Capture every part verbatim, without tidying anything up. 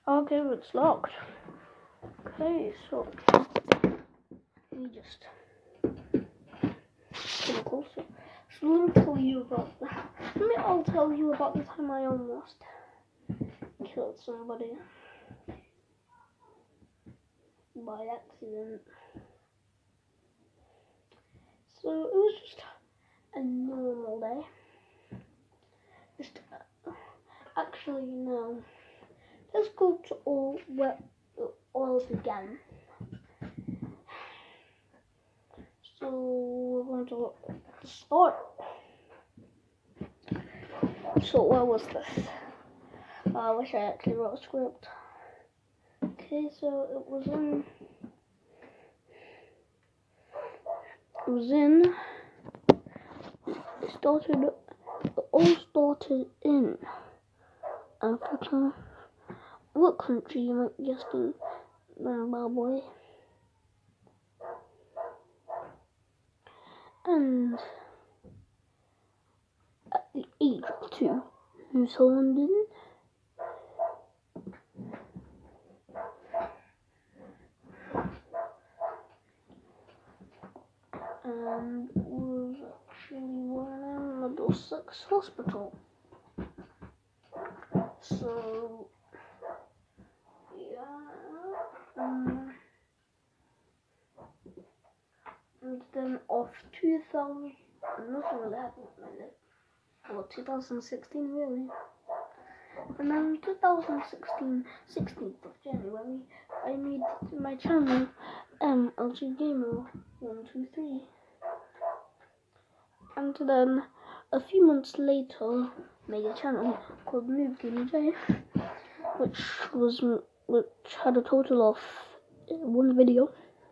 Okay, it's locked. Okay, so let me just get closer. So let me tell you about that. Let me I'll tell you about the time I almost killed somebody by accident. So it was just a normal day. Just uh, actually no. Let's go to all where it all began. So we're going to start. So what was this? Uh, I wish I actually wrote a script. Okay, so it was in. It was in. It started. It all started in Africa. What country you might be guessing? Zimbabwe. And at the age of two, New Zealand. And was actually born in Middlesex Hospital. So, yeah. Um, and then of two thousand, nothing really happened in it. Well, two thousand sixteen, really. And then two thousand sixteen, sixteenth of January, I made my channel, um, L G Gamer one two three. And then a few months later, made a channel called Noob Gamer J, which was which had a total of one video,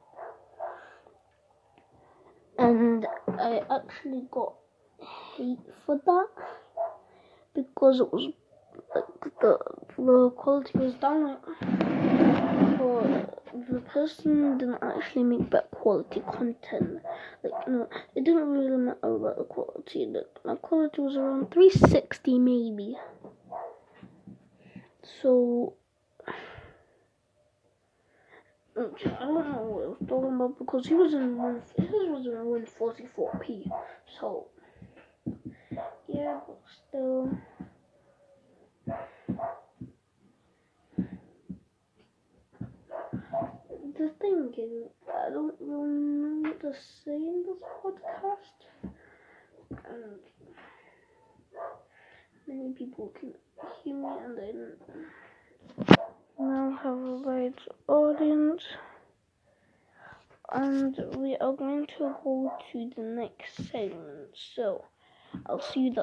and I actually got hate for that because it was like the the quality was down. Like, but the person didn't actually make better quality content. Like, you know, it didn't really matter about the quality. The, my quality was around three sixty maybe. So I don't know what I was talking about because he was in one, his was in one forty-four p. So yeah, but still. The thing is, I don't really know what to say in this podcast, and many people can hear me, and I don't now have a large audience, and we are going to go to the next segment. So I'll see you there.